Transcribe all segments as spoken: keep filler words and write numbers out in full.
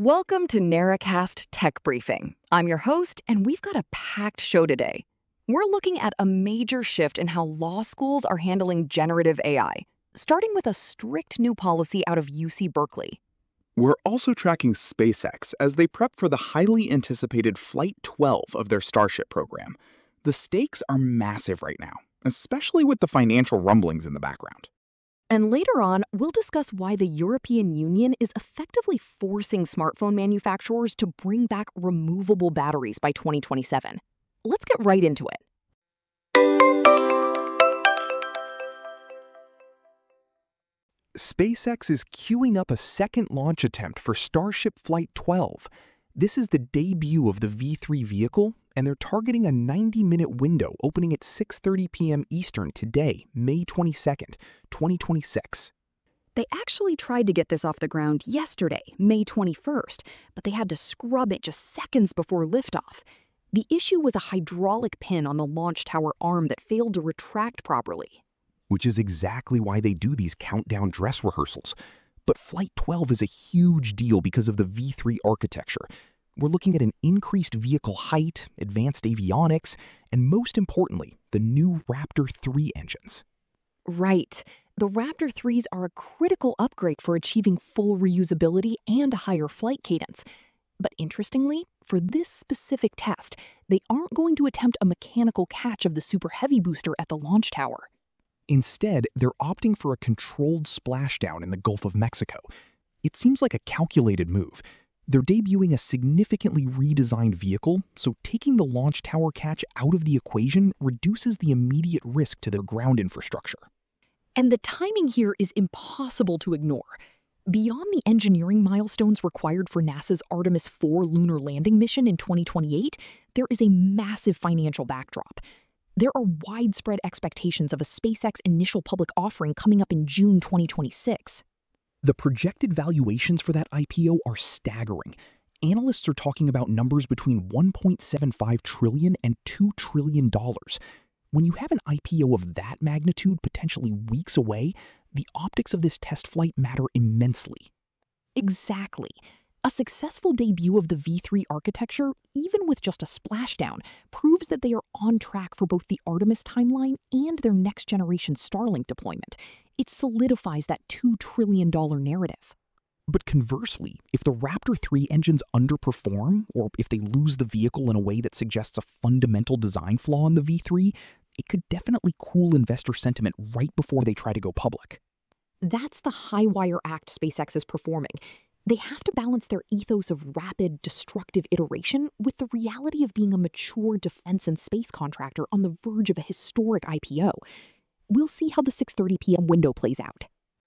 Welcome to Narracast Tech Briefing. I'm your host, and we've got a packed show today. We're looking at a major shift in how law schools are handling generative A I, starting with a strict new policy out of U C Berkeley. We're also tracking SpaceX as they prep for the highly anticipated Flight twelve of their Starship program. The stakes are massive right now, especially with the financial rumblings in the background. And later on, we'll discuss why the European Union is effectively forcing smartphone manufacturers to bring back removable batteries by twenty twenty-seven. Let's get right into it. SpaceX is queuing up a second launch attempt for Starship Flight twelve. This is the debut of the V three vehicle, and they're targeting a ninety-minute window opening at six thirty p.m. Eastern today, May twenty-second, twenty twenty-six. They actually tried to get this off the ground yesterday, May twenty-first, but they had to scrub it just seconds before liftoff. The issue was a hydraulic pin on the launch tower arm that failed to retract properly. Which is exactly why they do these countdown dress rehearsals. But Flight twelve is a huge deal because of the V three architecture. We're looking at an increased vehicle height, advanced avionics, and most importantly, the new Raptor three engines. Right. The Raptor threes are a critical upgrade for achieving full reusability and a higher flight cadence. But interestingly, for this specific test, they aren't going to attempt a mechanical catch of the Super Heavy booster at the launch tower. Instead, they're opting for a controlled splashdown in the Gulf of Mexico. It seems like a calculated move. They're debuting a significantly redesigned vehicle, so taking the launch tower catch out of the equation reduces the immediate risk to their ground infrastructure. And the timing here is impossible to ignore. Beyond the engineering milestones required for NASA's Artemis four lunar landing mission in twenty twenty-eight, there is a massive financial backdrop. There are widespread expectations of a SpaceX initial public offering coming up in June twenty twenty-six. The projected valuations for that I P O are staggering. Analysts are talking about numbers between one point seven five trillion dollars and two trillion dollars. When you have an I P O of that magnitude potentially weeks away, the optics of this test flight matter immensely. Exactly. A successful debut of the V three architecture, even with just a splashdown, proves that they are on track for both the Artemis timeline and their next-generation Starlink deployment. It solidifies that two trillion dollars narrative. But conversely, if the Raptor three engines underperform, or if they lose the vehicle in a way that suggests a fundamental design flaw in the V three, it could definitely cool investor sentiment right before they try to go public. That's the high-wire act SpaceX is performing. They have to balance their ethos of rapid, destructive iteration with the reality of being a mature defense and space contractor on the verge of a historic I P O. We'll see how the six thirty p.m. window plays out.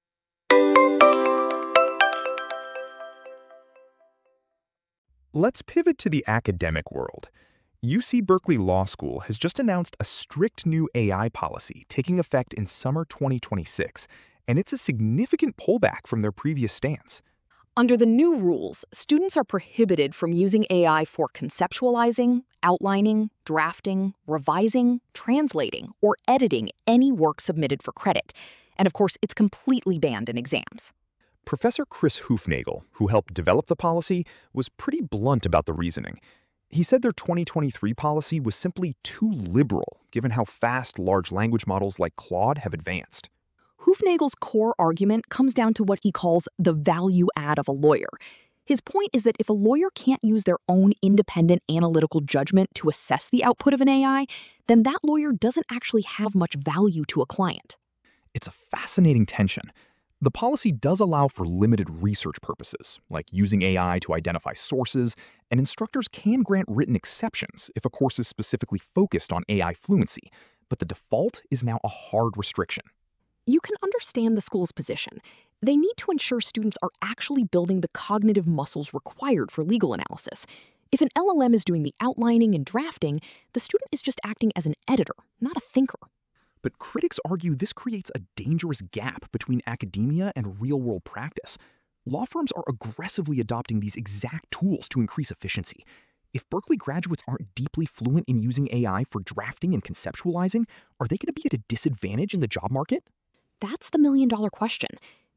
Let's pivot to the academic world. U C Berkeley Law School has just announced a strict new A I policy taking effect in summer twenty twenty-six, and it's a significant pullback from their previous stance. Under the new rules, students are prohibited from using A I for conceptualizing, outlining, drafting, revising, translating, or editing any work submitted for credit. And of course, it's completely banned in exams. Professor Chris Hoofnagle, who helped develop the policy, was pretty blunt about the reasoning. He said their twenty twenty-three policy was simply too liberal, given how fast large language models like Claude have advanced. Hoofnagle's core argument comes down to what he calls the value add of a lawyer. His point is that if a lawyer can't use their own independent analytical judgment to assess the output of an A I, then that lawyer doesn't actually have much value to a client. It's a fascinating tension. The policy does allow for limited research purposes, like using A I to identify sources, and instructors can grant written exceptions if a course is specifically focused on A I fluency, but the default is now a hard restriction. You can understand the school's position. They need to ensure students are actually building the cognitive muscles required for legal analysis. If an L L M is doing the outlining and drafting, the student is just acting as an editor, not a thinker. But critics argue this creates a dangerous gap between academia and real-world practice. Law firms are aggressively adopting these exact tools to increase efficiency. If Berkeley graduates aren't deeply fluent in using A I for drafting and conceptualizing, are they going to be at a disadvantage in the job market? That's the million-dollar question.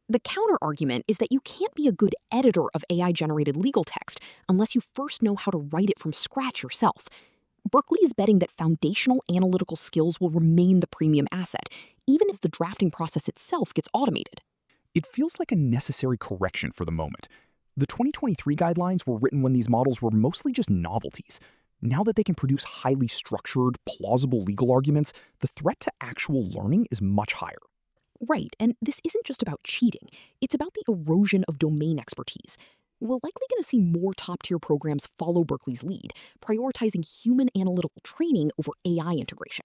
The counter-argument is that you can't be a good editor of A I-generated legal text unless you first know how to write it from scratch yourself. Berkeley is betting that foundational analytical skills will remain the premium asset, even as the drafting process itself gets automated. It feels like a necessary correction for the moment. The twenty twenty-three guidelines were written when these models were mostly just novelties. Now that they can produce highly structured, plausible legal arguments, the threat to actual learning is much higher. Right, and this isn't just about cheating. It's about the erosion of domain expertise. We're likely going to see more top-tier programs follow Berkeley's lead, prioritizing human analytical training over A I integration.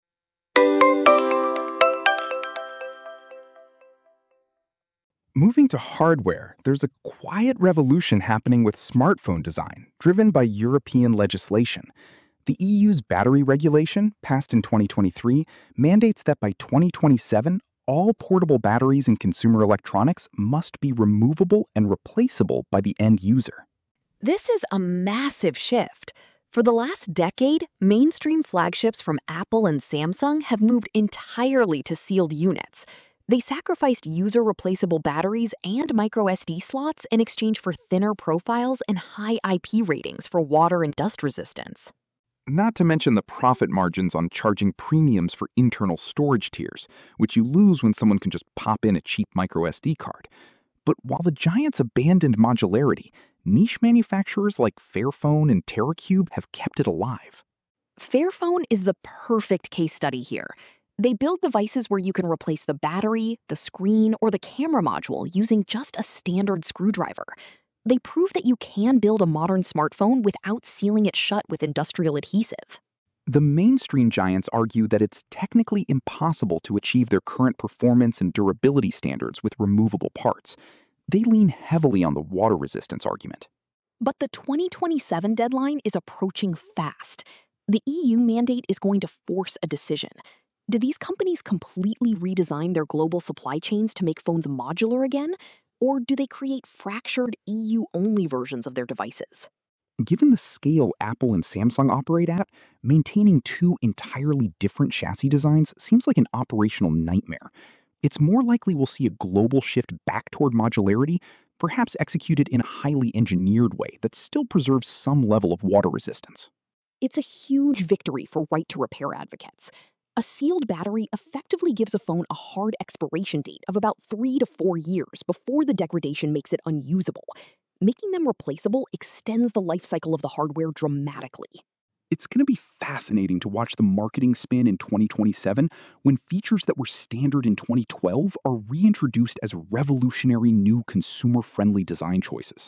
Moving to hardware, there's a quiet revolution happening with smartphone design, driven by European legislation. The E U's battery regulation, passed in twenty twenty-three, mandates that by twenty twenty-seven, all portable batteries in consumer electronics must be removable and replaceable by the end user. This is a massive shift. For the last decade, mainstream flagships from Apple and Samsung have moved entirely to sealed units. They sacrificed user-replaceable batteries and micro S D slots in exchange for thinner profiles and high I P ratings for water and dust resistance. Not to mention the profit margins on charging premiums for internal storage tiers, which you lose when someone can just pop in a cheap micro S D card. But while the giants abandoned modularity, niche manufacturers like Fairphone and TerraCube have kept it alive. Fairphone is the perfect case study here. They build devices where you can replace the battery, the screen, or the camera module using just a standard screwdriver. They prove that you can build a modern smartphone without sealing it shut with industrial adhesive. The mainstream giants argue that it's technically impossible to achieve their current performance and durability standards with removable parts. They lean heavily on the water resistance argument. But the twenty twenty-seven deadline is approaching fast. The E U mandate is going to force a decision. Do these companies completely redesign their global supply chains to make phones modular again? Or do they create fractured E U-only versions of their devices? Given the scale Apple and Samsung operate at, maintaining two entirely different chassis designs seems like an operational nightmare. It's more likely we'll see a global shift back toward modularity, perhaps executed in a highly engineered way that still preserves some level of water resistance. It's a huge victory for right-to-repair advocates. A sealed battery effectively gives a phone a hard expiration date of about three to four years before the degradation makes it unusable. Making them replaceable extends the life cycle of the hardware dramatically. It's going to be fascinating to watch the marketing spin in twenty twenty-seven when features that were standard in twenty twelve are reintroduced as revolutionary new consumer-friendly design choices.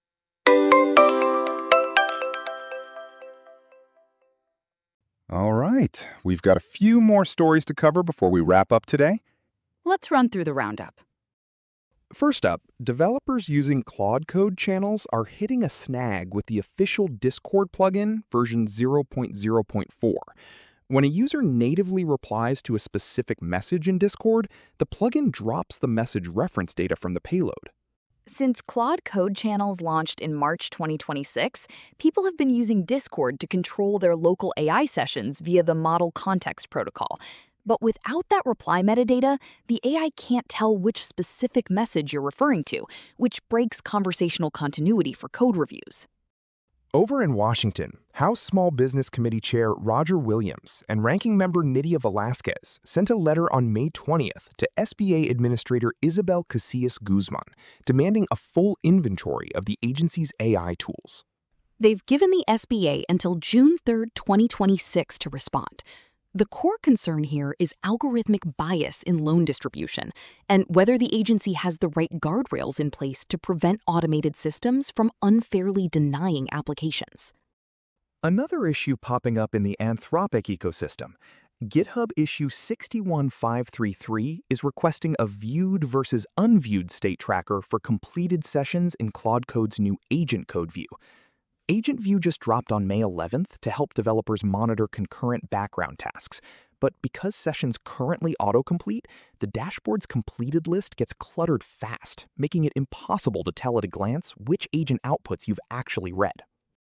All right, we've got a few more stories to cover before we wrap up today. Let's run through the roundup. First up, developers using Claude Code channels are hitting a snag with the official Discord plugin version zero point zero point four. When a user natively replies to a specific message in Discord, the plugin drops the message reference data from the payload. Since Claude Code channels launched in March twenty twenty-six, people have been using Discord to control their local A I sessions via the Model Context Protocol. But without that reply metadata, the A I can't tell which specific message you're referring to, which breaks conversational continuity for code reviews. Over in Washington, House Small Business Committee Chair Roger Williams and Ranking Member Nydia Velázquez sent a letter on May twentieth to S B A Administrator Isabel Casillas Guzman, demanding a full inventory of the agency's A I tools. They've given the S B A until June third, twenty twenty-six to respond. The core concern here is algorithmic bias in loan distribution and whether the agency has the right guardrails in place to prevent automated systems from unfairly denying applications. Another issue popping up in the Anthropic ecosystem. GitHub issue six one five three three is requesting a viewed versus unviewed state tracker for completed sessions in Claude Code's new Agent Code view. Agent View just dropped on May eleventh to help developers monitor concurrent background tasks. But because sessions currently autocomplete, the dashboard's completed list gets cluttered fast, making it impossible to tell at a glance which agent outputs you've actually read.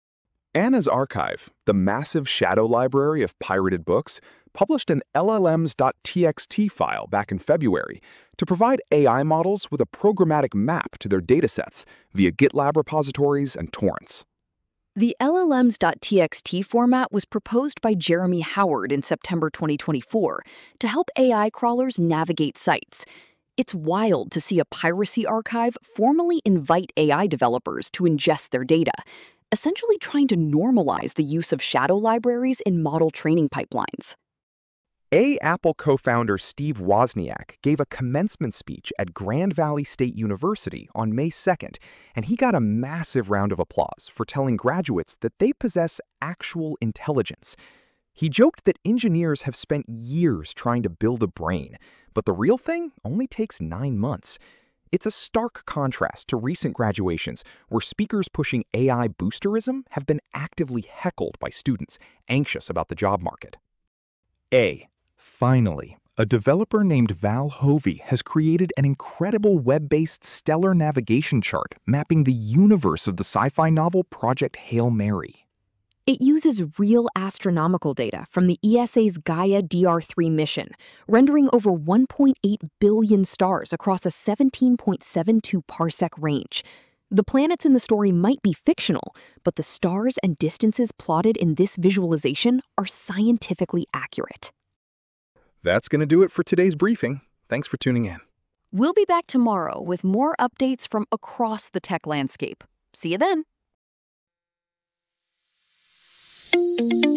Anna's Archive, the massive shadow library of pirated books, published an L L Ms.txt file back in February to provide A I models with a programmatic map to their datasets via GitLab repositories and torrents. The L L Ms.txt format was proposed by Jeremy Howard in September twenty twenty-four to help A I crawlers navigate sites. It's wild to see a piracy archive formally invite A I developers to ingest their data, essentially trying to normalize the use of shadow libraries in model training pipelines. A Apple co-founder Steve Wozniak gave a commencement speech at Grand Valley State University on May second, and he got a massive round of applause for telling graduates that they possess actual intelligence. He joked that engineers have spent years trying to build a brain, but the real thing only takes nine months. It's a stark contrast to recent graduations where speakers pushing A I boosterism have been actively heckled by students anxious about the job market. A. Finally, a developer named Val Hovey has created an incredible web-based stellar navigation chart mapping the universe of the sci-fi novel Project Hail Mary. It uses real astronomical data from the E S A's Gaia D R three mission, rendering over one point eight billion stars across a seventeen point seven two parsec range. The planets in the story might be fictional, but the stars and distances plotted in this visualization are scientifically accurate. That's going to do it for today's briefing. Thanks for tuning in. We'll be back tomorrow with more updates from across the tech landscape. See you then.